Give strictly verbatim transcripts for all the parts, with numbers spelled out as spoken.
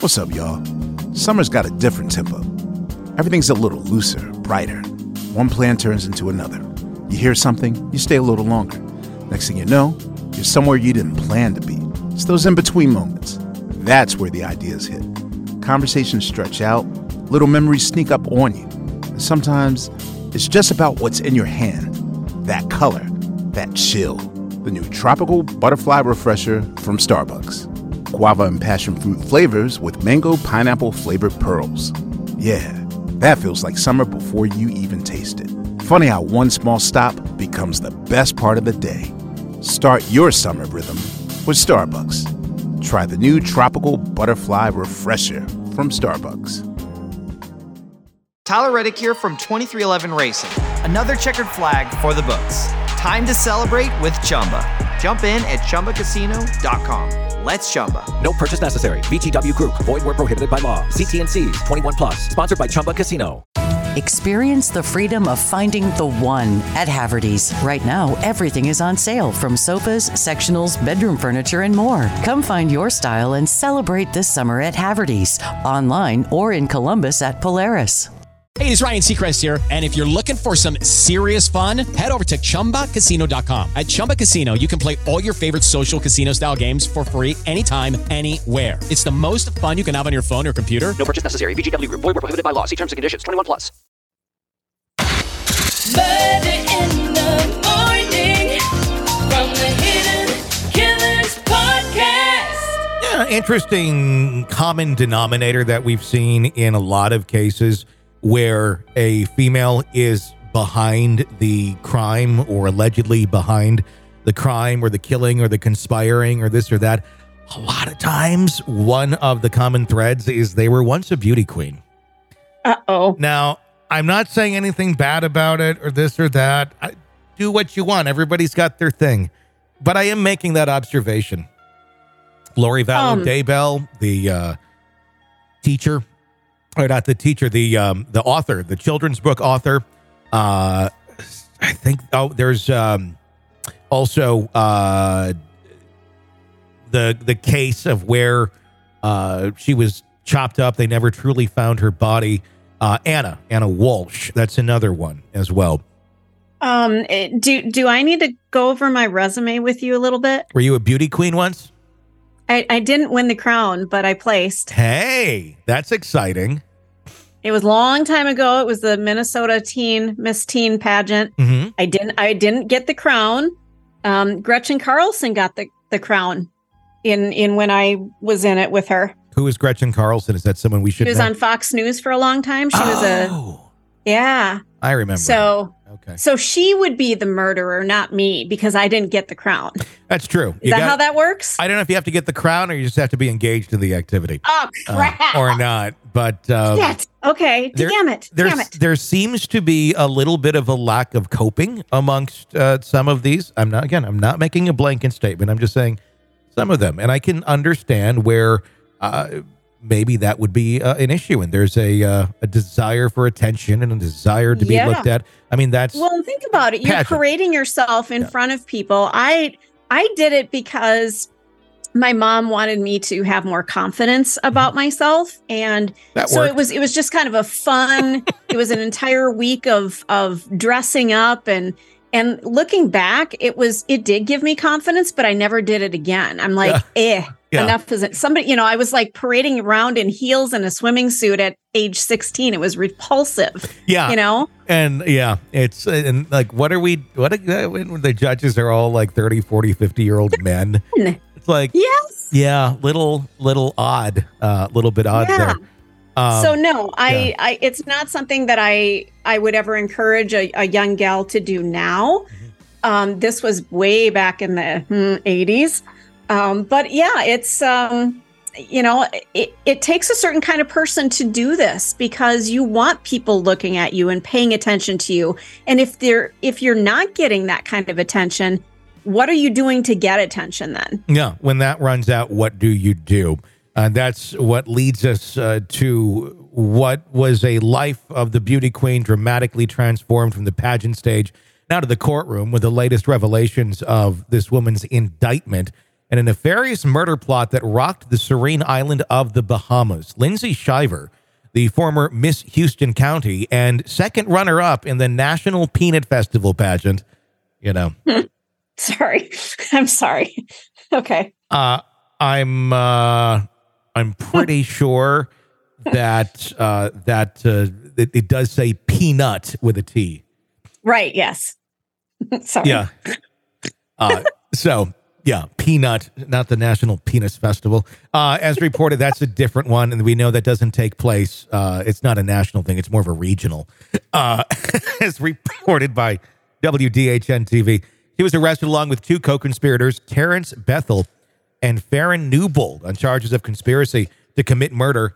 What's up, y'all? Summer's got a different tempo. Everything's a little looser, brighter. One plan turns into another. You hear something, you stay a little longer. Next thing you know, you're somewhere you didn't plan to be. It's those in-between moments. That's where the ideas hit. Conversations stretch out, little memories sneak up on you. And sometimes it's just about what's in your hand. That color, that chill. The new Tropical Butterfly Refresher from Starbucks. Guava and passion fruit flavors with mango pineapple flavored pearls. Yeah, that feels like summer before you even taste it. Funny how one small stop becomes the best part of the day. Start your summer rhythm with Starbucks. Try the new Tropical Butterfly Refresher from Starbucks. Tyler Reddick here from twenty-three eleven Racing. Another checkered flag for the books. Time to celebrate with Chumba. Jump in at Chumba Casino dot com. Let's Chumba. No purchase necessary. V G W Group. Void where prohibited by law. See T and C's. twenty-one plus. Sponsored by Chumba Casino. Experience the freedom of finding the one at Haverty's. Right now, everything is on sale, from sofas, sectionals, bedroom furniture, and more. Come find your style and celebrate this summer at Haverty's. Online or in Columbus at Polaris. Hey, it's Ryan Seacrest here, and if you're looking for some serious fun, head over to Chumba Casino dot com. At Chumba Casino, you can play all your favorite social casino-style games for free anytime, anywhere. It's the most fun you can have on your phone or computer. No purchase necessary. V G W Group. Void where prohibited by law. See terms and conditions. twenty-one plus. Murder in the morning from the Hidden Killers podcast. Yeah, interesting common denominator that we've seen in a lot of cases where a female is behind the crime or allegedly behind the crime or the killing or the conspiring or this or that. A lot of times, one of the common threads is they were once a beauty queen. Uh-oh. Now, I'm not saying anything bad about it or this or that. I, do what you want. Everybody's got their thing. But I am making that observation. Lori Vallow um, Daybell, the uh, teacher, or not the teacher, the um, the author, the children's book author. Uh, I think, oh, there's um, also uh, the the case of where uh, she was chopped up. They never truly found her body. Uh, Anna, Anna Walsh. That's another one as well. Um, do do I need to go over my resume with you a little bit? Were you a beauty queen once? I, I didn't win the crown, but I placed. Hey, that's exciting. It was a long time ago. It was the Minnesota Teen Miss Teen pageant. Mm-hmm. I didn't I didn't get the crown. Um, Gretchen Carlson got the, the crown in in when I was in it with her. Who is Gretchen Carlson? Is that someone we should She was know? on Fox News for a long time. She oh, was a yeah. I remember. So okay. So she would be the murderer, not me, because I didn't get the crown. That's true. Is you that got, how that works? I don't know if you have to get the crown or you just have to be engaged in the activity. Oh crap! Uh, or not, but um, Shit. Okay. there, Damn it! Damn it! There seems to be a little bit of a lack of coping amongst uh, some of these. I'm not again. I'm not making a blanket statement. I'm just saying some of them, and I can understand where. Uh, Maybe that would be uh, an issue, and there's a uh, a desire for attention and a desire to be Yeah. looked at. I mean, that's Well, think about it. You're passion. parading yourself in Yeah. front of people. I I did it because my mom wanted me to have more confidence about myself, and That so worked. it was it was just kind of a fun. It was an entire week of of dressing up and. And looking back, it was it did give me confidence, but I never did it again. I'm like, eh, Yeah. enough is it. Somebody, you know, I was like parading around in heels and a swimming suit at age sixteen. It was repulsive. Yeah. You know? And yeah, it's and like, what are we? What are, when the judges are all like thirty, forty, fifty year old men? It's like, Yes. yeah, little, little odd, uh, little bit odd Yeah. there. Um, so no, I, yeah. I, it's not something that I, I would ever encourage a, a young gal to do now. Mm-hmm. Um, this was way back in the hmm, eighties. Um, but yeah, it's, um, you know, it, it takes a certain kind of person to do this because you want people looking at you and paying attention to you. And if they're, if you're not getting that kind of attention, what are you doing to get attention then? Yeah. When that runs out, what do you do? Uh, that's what leads us uh, to what was a life of the beauty queen dramatically transformed from the pageant stage now to the courtroom with the latest revelations of this woman's indictment in a nefarious murder plot that rocked the serene island of the Bahamas. Lindsay Shiver, the former Miss Houston County and second runner-up in the National Peanut Festival pageant, you know. Sorry. I'm sorry. Okay. Uh, I'm uh, I'm pretty sure that uh, that uh, it, it does say peanut with a T. Right. Yes. Sorry. Yeah. Uh, so, yeah, peanut, not the National Penis Festival. Uh, as reported, that's a different one, and we know that doesn't take place. Uh, it's not a national thing. It's more of a regional. Uh, as reported by W D H N T V. He was arrested along with two co-conspirators, Terrence Bethel and Farron Newbold, on charges of conspiracy to commit murder.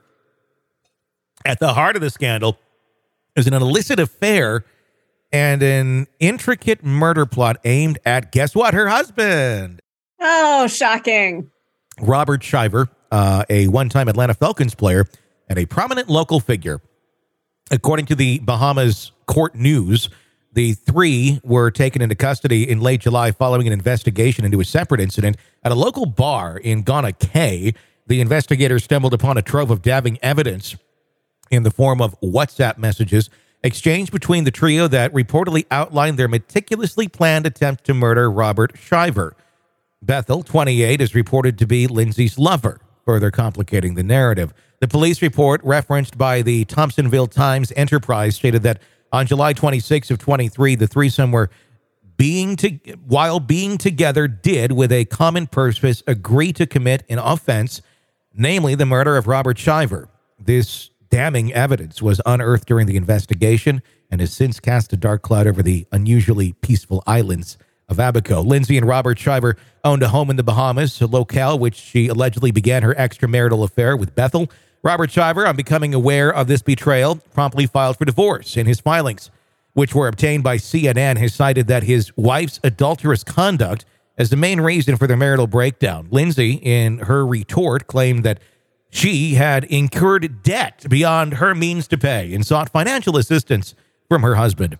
At the heart of the scandal is an illicit affair and an intricate murder plot aimed at, guess what, her husband. Oh, shocking. Robert Shiver, uh, a one-time Atlanta Falcons player and a prominent local figure. According to the Bahamas Court News, the three were taken into custody in late July following an investigation into a separate incident at a local bar in Ghana Cay. The investigators stumbled upon a trove of damning evidence in the form of WhatsApp messages exchanged between the trio that reportedly outlined their meticulously planned attempt to murder Robert Shiver. Bethel, twenty-eight, is reported to be Lindsay's lover, further complicating the narrative. The police report referenced by the Thompsonville Times Enterprise stated that on July twenty-sixth of twenty-three, the threesome were being to, while being together did, with a common purpose, agree to commit an offense, namely the murder of Robert Shiver. This damning evidence was unearthed during the investigation and has since cast a dark cloud over the unusually peaceful islands of Abaco. Lindsay and Robert Shiver owned a home in the Bahamas, a locale which she allegedly began her extramarital affair with Bethel. Robert Shiver, on becoming aware of this betrayal, promptly filed for divorce. In his filings, which were obtained by C N N, has cited that his wife's adulterous conduct as the main reason for their marital breakdown. Lindsay, in her retort, claimed that she had incurred debt beyond her means to pay and sought financial assistance from her husband.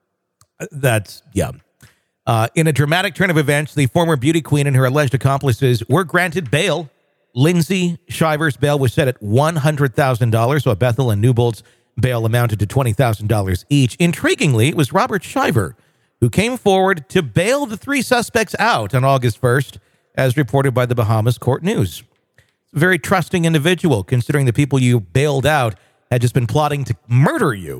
That's, yeah. Uh, in a dramatic turn of events, the former beauty queen and her alleged accomplices were granted bail. Lindsay Shiver's bail was set at one hundred thousand dollars, while Bethel and Newbold's bail amounted to twenty thousand dollars each. Intriguingly, it was Robert Shiver who came forward to bail the three suspects out on August first, as reported by the Bahamas Court News. A very trusting individual, considering the people you bailed out had just been plotting to murder you.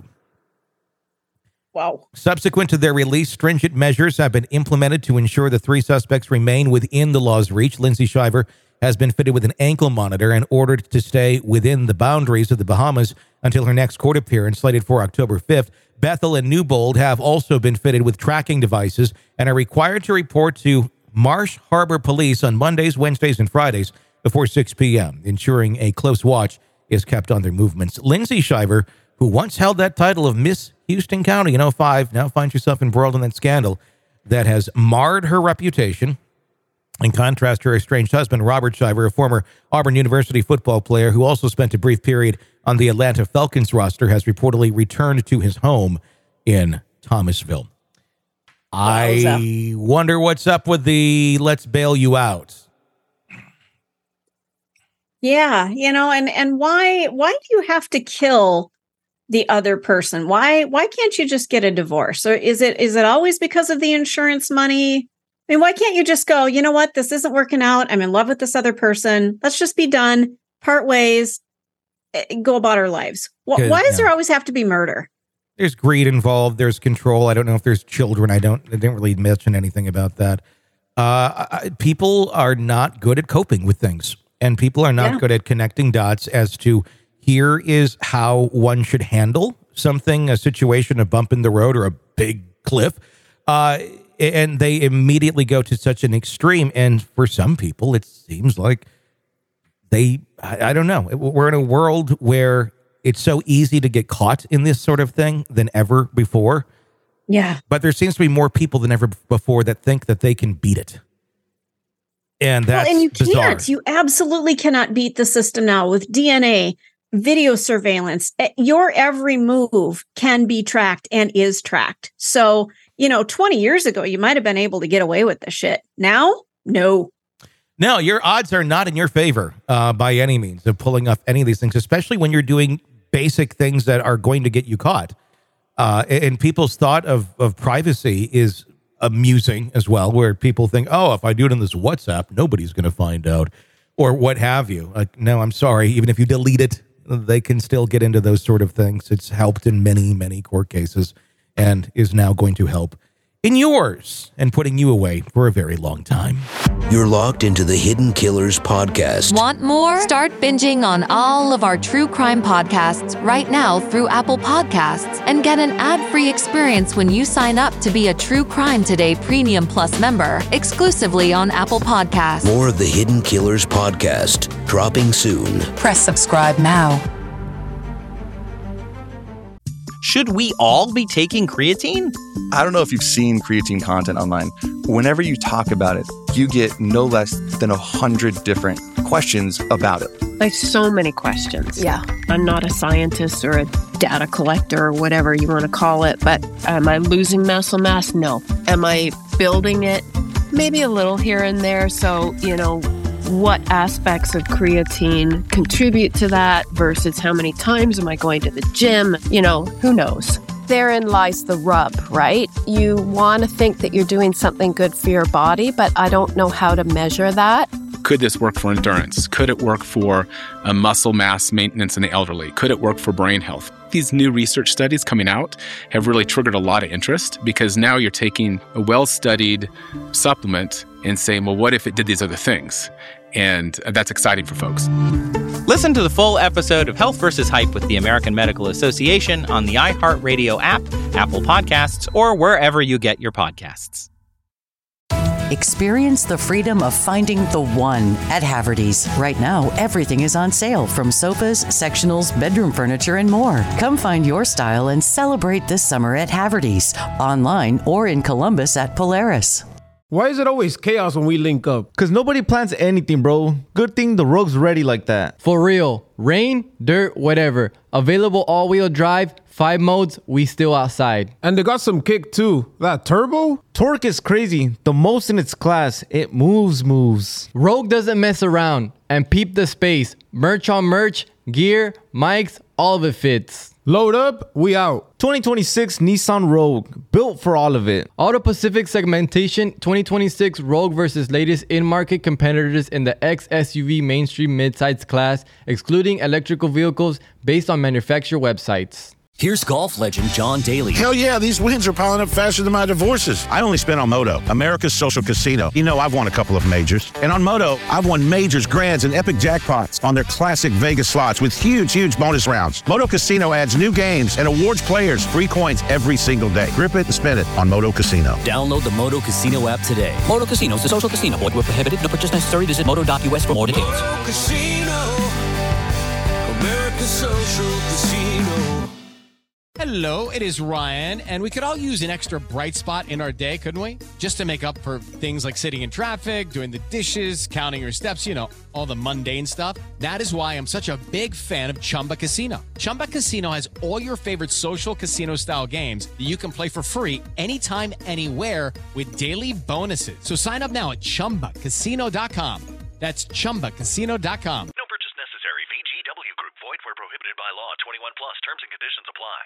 Wow. Subsequent to their release, stringent measures have been implemented to ensure the three suspects remain within the law's reach. Lindsay Shiver has been fitted with an ankle monitor and ordered to stay within the boundaries of the Bahamas until her next court appearance, slated for October fifth. Bethel and Newbold have also been fitted with tracking devices and are required to report to Marsh Harbor Police on Mondays, Wednesdays, and Fridays before six p.m., ensuring a close watch is kept on their movements. Lindsay Shiver, who once held that title of Miss Houston County in oh five, now finds herself embroiled in that scandal that has marred her reputation. In contrast to her estranged husband, Robert Shiver, a former Auburn University football player who also spent a brief period on the Atlanta Falcons roster, has reportedly returned to his home in Thomasville. I wonder what's up with the let's bail you out. Yeah, you know, and and why why do you have to kill the other person? Why why can't you just get a divorce? Or is it is it always because of the insurance money? I mean, why can't you just go, you know what, this isn't working out. I'm in love with this other person. Let's just be done, part ways, go about our lives. Why, why does yeah. there always have to be murder? There's greed involved. There's control. I don't know if there's children. I don't, I didn't really mention anything about that. Uh, I, people are not good at coping with things, and people are not yeah. good at connecting dots as to here is how one should handle something, a situation, a bump in the road, or a big cliff. Uh, and they immediately go to such an extreme. And for some people, it seems like they, I, I don't know. We're in a world where it's so easy to get caught in this sort of thing than ever before. Yeah. But there seems to be more people than ever before that think that they can beat it. And that's well, and you bizarre. can't. You absolutely cannot beat the system now with D N A, video surveillance. Your every move can be tracked and is tracked. So, you know, twenty years ago, you might have been able to get away with the shit. Now, no. No, your odds are not in your favor uh, by any means of pulling off any of these things, especially when you're doing basic things that are going to get you caught. Uh, and people's thought of, of privacy is amusing as well, where people think, oh, if I do it in this WhatsApp, nobody's going to find out or what have you. Like, no, I'm sorry. Even if you delete it, they can still get into those sort of things. It's helped in many, many court cases and is now going to help in yours and putting you away for a very long time. You're locked into the Hidden Killers podcast. Want more? Start binging on all of our true crime podcasts right now through Apple Podcasts and get an ad-free experience when you sign up to be a True Crime Today Premium Plus member exclusively on Apple Podcasts. More of the Hidden Killers podcast dropping soon. Press subscribe now. Should we all be taking creatine? I don't know if you've seen creatine content online. Whenever you talk about it, you get no less than a hundred different questions about it. Like so many questions. Yeah. I'm not a scientist or a data collector or whatever you want to call it, but am I losing muscle mass? No. Am I building it? Maybe a little here and there. So, you know, what aspects of creatine contribute to that versus how many times am I going to the gym? You know, who knows? Therein lies the rub, right? You want to think that you're doing something good for your body, but I don't know how to measure that. Could this work for endurance? Could it work for uh, muscle mass maintenance in the elderly? Could it work for brain health? These new research studies coming out have really triggered a lot of interest because now you're taking a well-studied supplement and saying, well, what if it did these other things? And that's exciting for folks. Listen to the full episode of Health versus. Hype with the American Medical Association on the iHeartRadio app, Apple Podcasts, or wherever you get your podcasts. Experience the freedom of finding the one at Haverty's. Right now, everything is on sale, from sofas, sectionals, bedroom furniture, and more. Come find your style and celebrate this summer at Haverty's, online or in Columbus at Polaris. Why is it always chaos when we link up? Because nobody plans anything, bro. Good thing the rogue's ready like that. For real. Rain, dirt, whatever. Available all-wheel drive, five modes, we still outside. And they got some kick too. That turbo? Torque is crazy. The most in its class. It moves, moves. Rogue doesn't mess around. And peep the space. Merch on merch, gear, mics, all of it fits. Load up, we out. twenty twenty-six Nissan Rogue, built for all of it. Auto Pacific segmentation, twenty twenty-six Rogue versus latest in-market competitors in the X S U V mainstream midsize class, excluding electrical vehicles based on manufacturer websites. Here's golf legend John Daly. Hell yeah, these wins are piling up faster than my divorces. I only spent on Moto, America's social casino. You know, I've won a couple of majors. And on Moto, I've won majors, grands, and epic jackpots on their classic Vegas slots with huge, huge bonus rounds. Moto Casino adds new games and awards players free coins every single day. Grip it and spin it on Moto Casino. Download the Moto Casino app today. Moto Casino is a social casino. Void where prohibited. No purchase necessary. Visit moto dot u s for more details. Moto Casino, America's social casino. Hello, it is Ryan, and we could all use an extra bright spot in our day, couldn't we? Just to make up for things like sitting in traffic, doing the dishes, counting your steps, you know, all the mundane stuff. That is why I'm such a big fan of Chumba Casino. Chumba Casino has all your favorite social casino-style games that you can play for free anytime, anywhere with daily bonuses. So sign up now at chumba casino dot com. That's chumba casino dot com. No purchase necessary. V G W Group. Void where prohibited by law. twenty-one plus. Terms and conditions apply.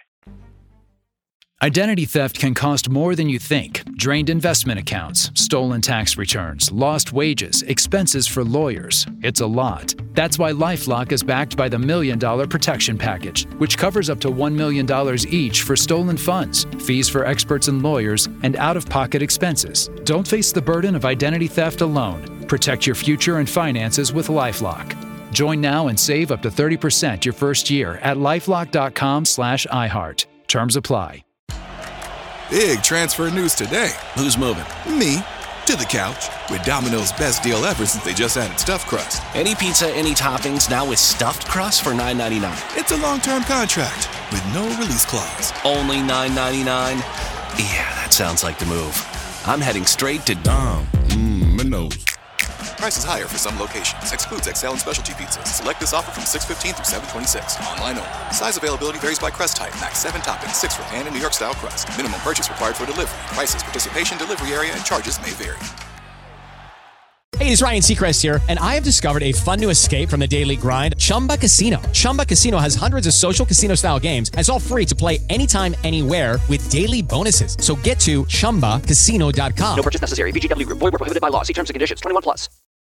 Identity theft can cost more than you think. Drained investment accounts, stolen tax returns, lost wages, expenses for lawyers. It's a lot. That's why LifeLock is backed by the Million Dollar Protection Package, which covers up to one million dollars each for stolen funds, fees for experts and lawyers, and out-of-pocket expenses. Don't face the burden of identity theft alone. Protect your future and finances with LifeLock. Join now and save up to thirty percent your first year at lifelock dot com slash iHeart. Terms apply. Big transfer news today. Who's moving? Me. To the couch. With Domino's best deal ever since they just added stuffed crust. Any pizza, any toppings, now with stuffed crust for nine ninety-nine. It's a long-term contract with no release clause. Only nine ninety-nine? Yeah, that sounds like the move. I'm heading straight to Dom. Mmm, Minos. Prices higher for some locations. Excludes X L and specialty pizzas. Select this offer from six fifteen through seven twenty-six. Online only. Size availability varies by crust type. Max seven toppings. six for pan and New York style crust. Minimum purchase required for delivery. Prices, participation, delivery area, and charges may vary. Hey, it's Ryan Seacrest here, and I have discovered a fun new escape from the daily grind, Chumba Casino. Chumba Casino has hundreds of social casino-style games, and it's all free to play anytime, anywhere with daily bonuses. So get to chumba casino dot com. No purchase necessary. V G W Group. Void where prohibited by law. See terms and conditions. twenty-one plus.